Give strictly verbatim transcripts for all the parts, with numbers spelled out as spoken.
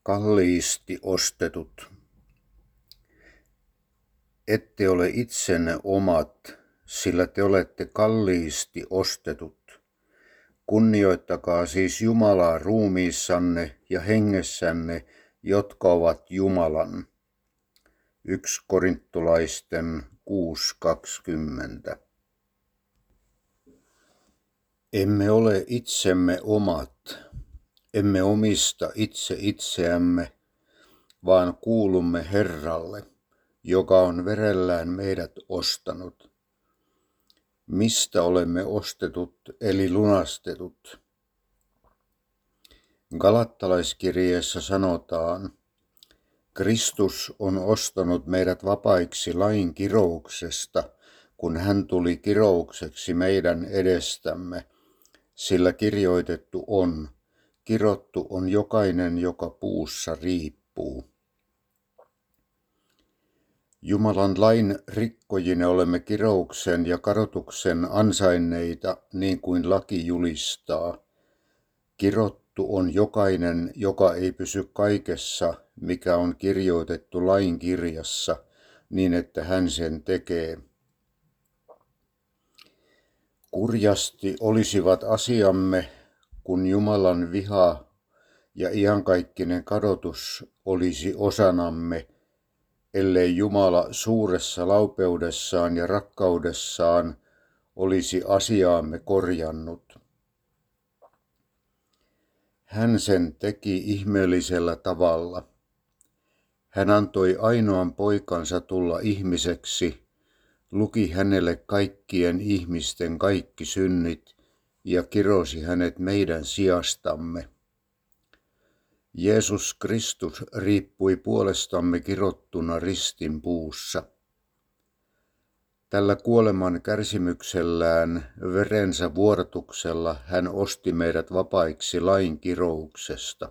Kalliisti ostetut. Ette ole itsenne omat, sillä te olette kalliisti ostetut. Kunnioittakaa siis Jumalaa ruumiissanne ja hengessänne, jotka ovat Jumalan. Yksi Korintolaisten kuusi kaksikymmentä. Emme ole itsemme omat, emme omista itse itseämme, vaan kuulumme Herralle, joka on verellään meidät ostanut. Mistä olemme ostetut eli lunastetut? Galattalaiskirjeessä sanotaan, Kristus on ostanut meidät vapaiksi lain kirouksesta, kun hän tuli kiroukseksi meidän edestämme, sillä kirjoitettu on, kirottu on jokainen, joka puussa riippuu. Jumalan lain rikkojine olemme kirouksen ja kadotuksen ansainneita, niin kuin laki julistaa. Kirottu on jokainen, joka ei pysy kaikessa, mikä on kirjoitettu lain kirjassa, niin että hän sen tekee. Kurjasti olisivat asiamme, kun Jumalan viha ja iankaikkinen kadotus olisi osanamme, ellei Jumala suuressa laupeudessaan ja rakkaudessaan olisi asiaamme korjannut. Hän sen teki ihmeellisellä tavalla. Hän antoi ainoan poikansa tulla ihmiseksi, luki hänelle kaikkien ihmisten kaikki synnit ja kirosi hänet meidän sijastamme. Jeesus Kristus riippui puolestamme kirottuna ristin puussa. Tällä kuoleman kärsimyksellään, verensä vuodatuksella hän osti meidät vapaiksi lain kirouksesta.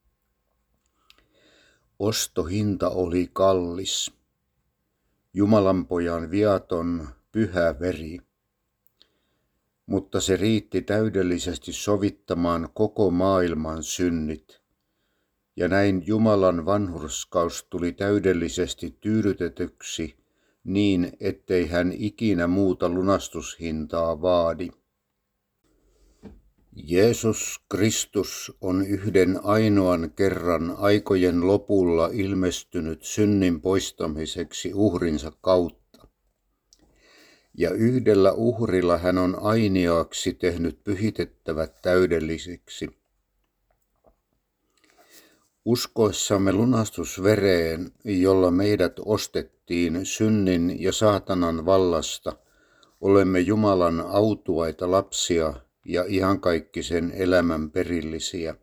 Ostohinta oli kallis. Jumalan pojan viaton, pyhä veri. Mutta se riitti täydellisesti sovittamaan koko maailman synnit. Ja näin Jumalan vanhurskaus tuli täydellisesti tyydytetyksi niin, ettei hän ikinä muuta lunastushintaa vaadi. Jeesus Kristus on yhden ainoan kerran aikojen lopulla ilmestynyt synnin poistamiseksi uhrinsa kautta. Ja yhdellä uhrilla hän on ainiaaksi tehnyt pyhitettävät täydellisiksi. Uskoessamme lunastusvereen, jolla meidät ostettiin synnin ja saatanan vallasta, olemme Jumalan autuaita lapsia ja iankaikkisen elämän perillisiä.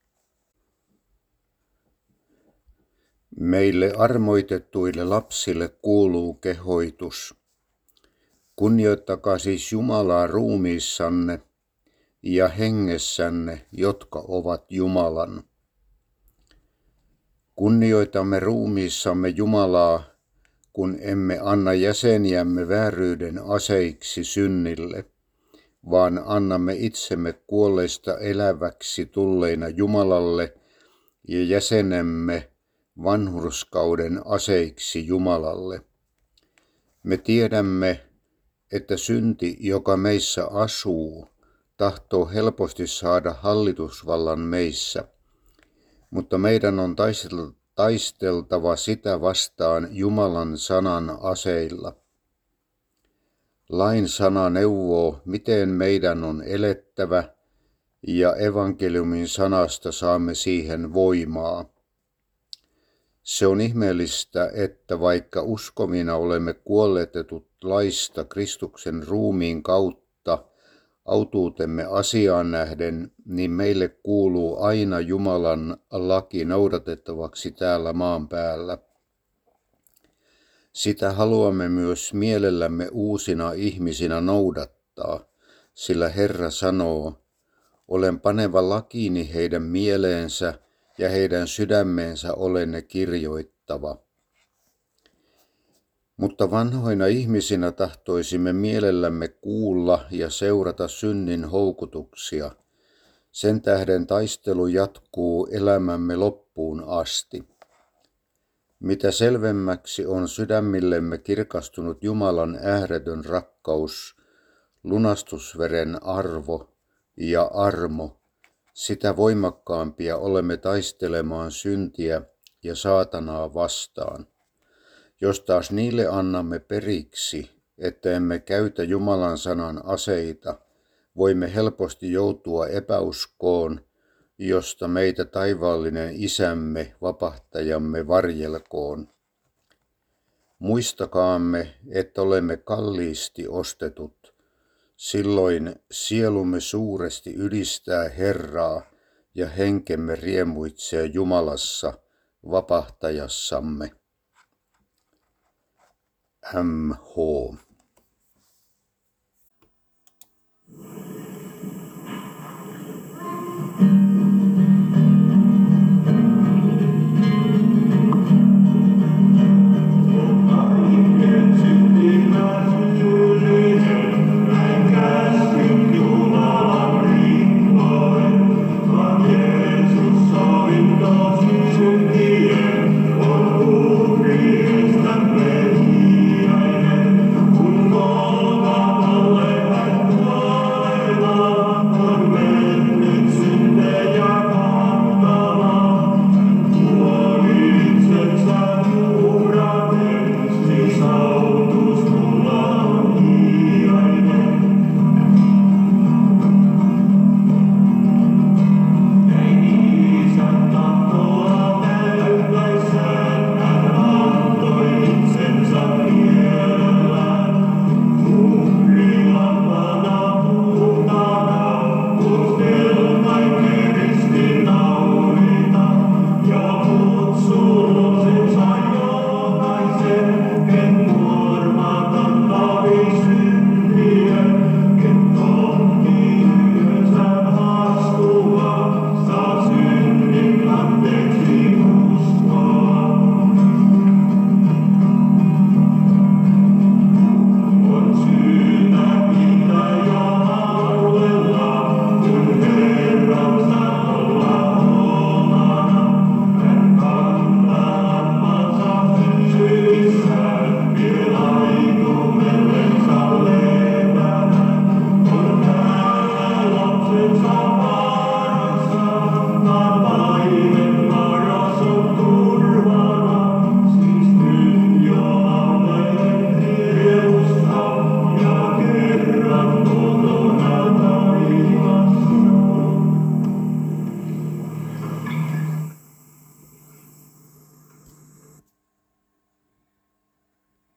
Meille armoitettuille lapsille kuuluu kehoitus. Kunnioittakaa siis Jumalaa ruumiissanne ja hengessänne, jotka ovat Jumalan. Kunnioitamme ruumiissamme Jumalaa, kun emme anna jäseniämme vääryyden aseiksi synnille, vaan annamme itsemme kuolleista eläväksi tulleina Jumalalle ja jäsenemme vanhurskauden aseiksi Jumalalle. Me tiedämme, että synti, joka meissä asuu, tahtoo helposti saada hallitusvallan meissä, mutta meidän on taisteltava sitä vastaan Jumalan sanan aseilla. Lain sana neuvoo, miten meidän on elettävä, ja evankeliumin sanasta saamme siihen voimaa. Se on ihmeellistä, että vaikka uskovina olemme kuolletetut laista Kristuksen ruumiin kautta, autuutemme asiaan nähden, niin meille kuuluu aina Jumalan laki noudatettavaksi täällä maan päällä. Sitä haluamme myös mielellämme uusina ihmisinä noudattaa, sillä Herra sanoo, olen paneva lakiini heidän mieleensä ja heidän sydämeensä olen ne kirjoittava. Mutta vanhoina ihmisinä tahtoisimme mielellämme kuulla ja seurata synnin houkutuksia, Sen tähden taistelu jatkuu elämämme loppuun asti. Mitä selvemmäksi on sydämillemme kirkastunut Jumalan ääretön rakkaus, lunastusveren arvo ja armo, sitä voimakkaampia olemme taistelemaan syntiä ja saatanaa vastaan. Jos taas niille annamme periksi, että emme käytä Jumalan sanan aseita, voimme helposti joutua epäuskoon, josta meitä taivaallinen Isämme, vapahtajamme varjelkoon. Muistakaamme, että olemme kalliisti ostetut. Silloin sielumme suuresti ylistää Herraa ja henkemme riemuitsee Jumalassa, vapahtajassamme. M H